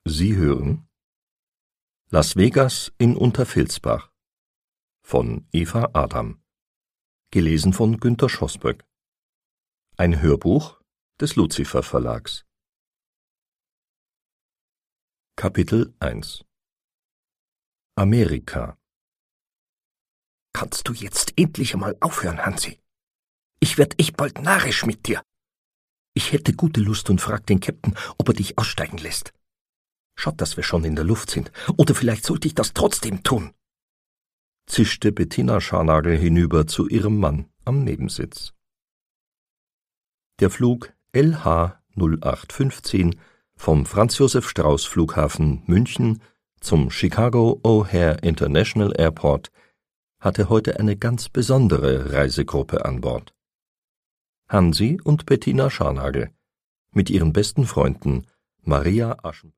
Sie hören Las Vegas in Untervilsbach von Eva Adam, gelesen von Günter Schoßböck. Ein Hörbuch des Luzifer Verlags. Kapitel 1 Amerika. Kannst du jetzt endlich einmal aufhören, Hansi? Ich werd echt bald narrisch mit dir. Ich hätte gute Lust und frag den Käpt'n, ob er dich aussteigen lässt. Schaut, dass wir schon in der Luft sind. Oder vielleicht sollte ich das trotzdem tun, zischte Bettina Scharnagl hinüber zu ihrem Mann am Nebensitz. Der Flug LH 0815 vom Franz-Josef-Strauß-Flughafen München zum Chicago O'Hare International Airport hatte heute eine ganz besondere Reisegruppe an Bord. Hansi und Bettina Scharnagl mit ihren besten Freunden Maria Aschen